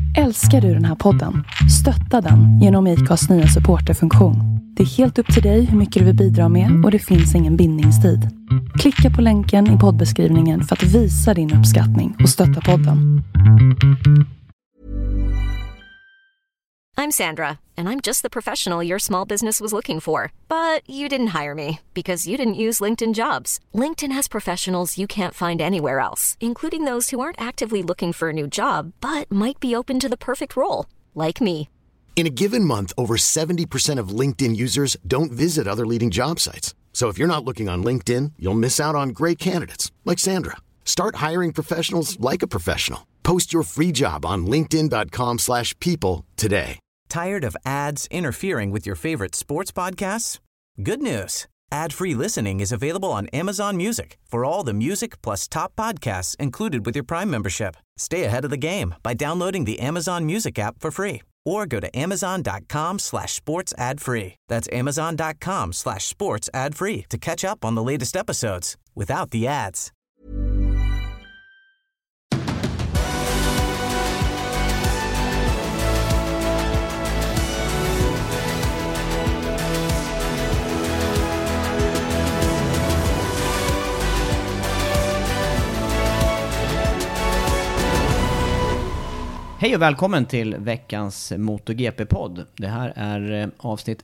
Älskar du den här podden? Stötta den genom IKAs nya supporterfunktion. Det är helt upp till dig hur mycket du vill bidra med och det finns ingen bindningstid. Klicka på länken i poddbeskrivningen för att visa din uppskattning och stötta podden. I'm Sandra, and I'm just the professional your small business was looking for. But you didn't hire me because you didn't use LinkedIn Jobs. LinkedIn has professionals you can't find anywhere else, including those who aren't actively looking for a new job, but might be open to the perfect role, like me. In a given month, over 70% of LinkedIn users don't visit other leading job sites. So if you're not looking on LinkedIn, you'll miss out on great candidates like Sandra. Start hiring professionals like a professional. Post your free job on linkedin.com/people today. Tired of ads interfering with your favorite sports podcasts? Good news. Ad-free listening is available on Amazon Music for all the music plus top podcasts included with your Prime membership. Stay ahead of the game by downloading the Amazon Music app for free or go to amazon.com/sports ad free. That's amazon.com/sports ad free to catch up on the latest episodes without the ads. Hej och välkommen till veckans MotoGP-podd. Det här är avsnitt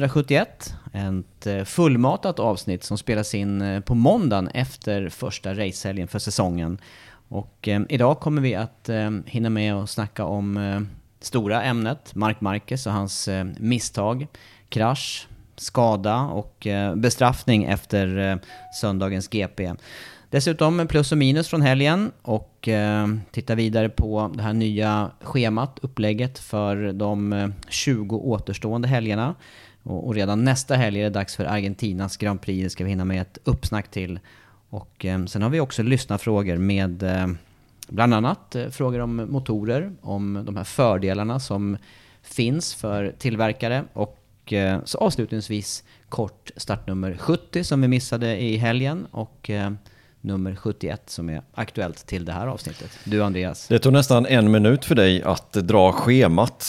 171, ett fullmatat avsnitt som spelas in på måndagen efter första racehelgen för säsongen. Och idag kommer vi att hinna med och snacka om stora ämnet, Marc Marquez och hans misstag, krasch, skada och bestraffning efter söndagens GP. Dessutom plus och minus från helgen och titta vidare på det här nya schemat, upplägget för de 20 återstående helgerna. Och redan nästa helg är det dags för Argentinas Grand Prix, det ska vi hinna med ett uppsnack till. Och sen har vi också lyssnarfrågor med bland annat frågor om motorer, om de här fördelarna som finns för tillverkare och så avslutningsvis kort startnummer 70 som vi missade i helgen och nummer 71 som är aktuellt till det här avsnittet. Du Andreas. Det tog nästan 1 minut för dig att dra schemat.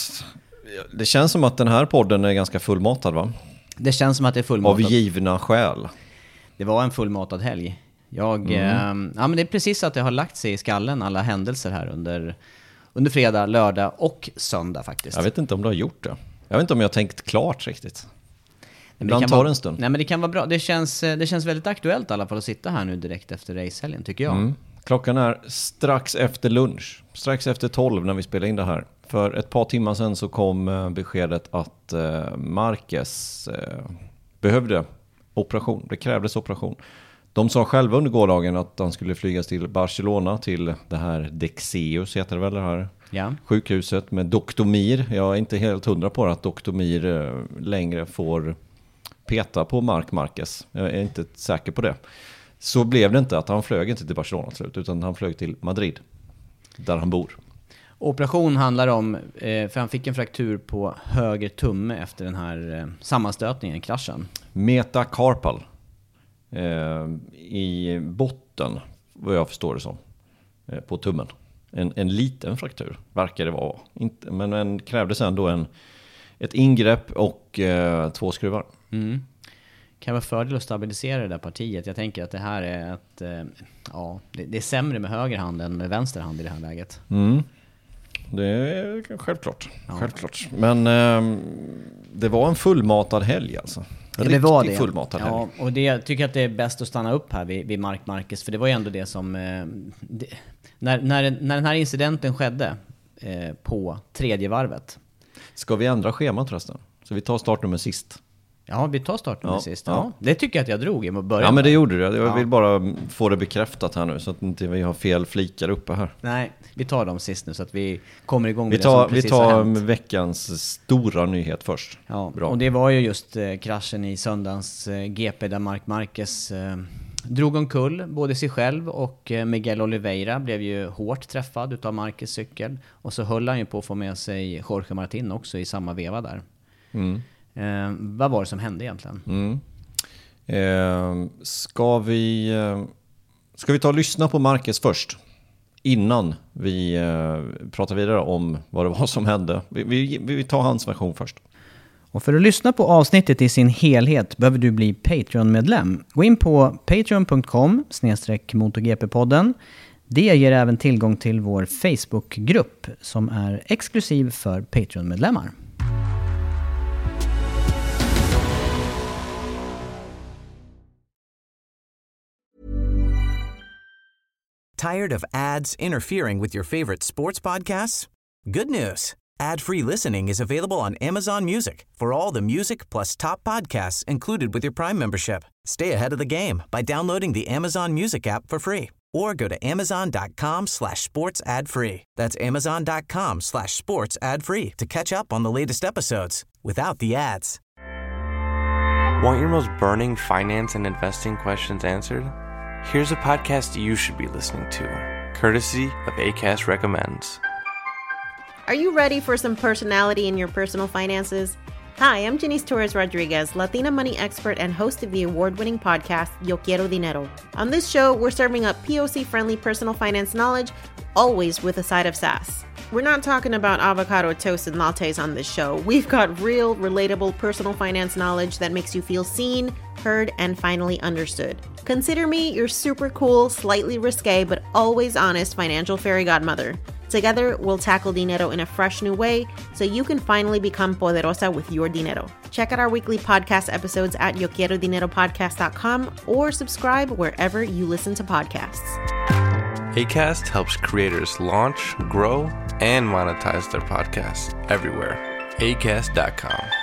Det känns som att den här podden är ganska fullmatad, va? Det känns som att det är fullmatad. Av givna skäl. Det var en fullmatad helg. Ja, men det är precis att det har lagt sig i skallen alla händelser här under fredag, lördag och söndag faktiskt. Jag vet inte om du har gjort det. Jag vet inte om jag har tänkt klart riktigt. Det tar en stund. Nej, men det kan vara bra. Det känns väldigt aktuellt i alla fall att sitta här nu direkt efter racehelgen, tycker jag. Klockan är strax efter lunch. Strax efter 12 när vi spelar in det här. För ett par timmar sedan så kom beskedet att Marquez behövde operation. Det krävdes operation. De sa själva under gårdagen att han skulle flygas till Barcelona, till det här Dexeus heter det väl, det här sjukhuset med Dr. Mir. Jag är inte helt 100 på att Dr. Mir längre får peta på Marc Marquez. Jag är inte säker på det. Så blev det inte, att han flög inte till Barcelona slut, utan han flög till Madrid där han bor. Operation handlar om, för han fick en fraktur på höger tumme efter den här sammanstötningen, kraschen. Metacarpal i botten, vad jag förstår det som, på tummen. En liten fraktur verkar det vara. Men krävdes ändå ett ingrepp och 2 skruvar. Kan vara fördel att stabilisera det där partiet. Jag tänker att det här är det är sämre med höger hand än med vänster hand i det här läget. Det är självklart. Självklart. Men det var en fullmatad helg alltså. Det var det. Fullmatad helg. Ja, och jag tycker att det är bäst att stanna upp här vid Marc Marquez, för det var ju ändå det som när den här incidenten skedde på tredje varvet. Ska vi ändra schemat förresten? Så vi tar startnummer sist. Ja, vi tar startnummer sist. Ja. Det tycker jag att jag drog i början. Ja, men det gjorde du. Jag vill bara få det bekräftat här nu så att inte vi har fel flikar uppe här. Nej, vi tar dem sist nu så att vi kommer igång med vi tar veckans stora nyhet först. Ja, bra. Och det var ju just kraschen i söndagens GP där Marc Marquez drog omkull både sig själv och Miguel Oliveira blev ju hårt träffad utav Marquez cykel. Och så höll han ju på att få med sig Jorge Martin också i samma veva där. Vad var det som hände egentligen? Ska vi ta och lyssna på Marquez först? innan vi pratar vidare om vad det var som hände. Vi tar hans version först. Och för att lyssna på avsnittet i sin helhet behöver du bli Patreon-medlem. Gå in på patreon.com/MotoGP-podden. Det ger även tillgång till vår Facebook-grupp som är exklusiv för Patreon-medlemmar. Tired of ads interfering with your favorite sports podcasts? Good news. Ad-free listening is available on Amazon Music for all the music plus top podcasts included with your Prime membership. Stay ahead of the game by downloading the Amazon Music app for free or go to amazon.com/sports ad free. That's amazon.com/sports ad free to catch up on the latest episodes without the ads. Want your most burning finance and investing questions answered? Here's a podcast you should be listening to, courtesy of Acast Recommends. Are you ready for some personality in your personal finances? Hi, I'm Janice Torres-Rodriguez, Latina money expert and host of the award-winning podcast, Yo Quiero Dinero. On this show, we're serving up POC-friendly personal finance knowledge, always with a side of sass. We're not talking about avocado toast and lattes on this show. We've got real, relatable personal finance knowledge that makes you feel seen, heard, and finally understood. Consider me your super cool, slightly risque, but always honest financial fairy godmother. Together, we'll tackle dinero in a fresh new way so you can finally become poderosa with your dinero. Check out our weekly podcast episodes at yoquierodineropodcast.com or subscribe wherever you listen to podcasts. Acast helps creators launch, grow, and monetize their podcasts everywhere. Acast.com.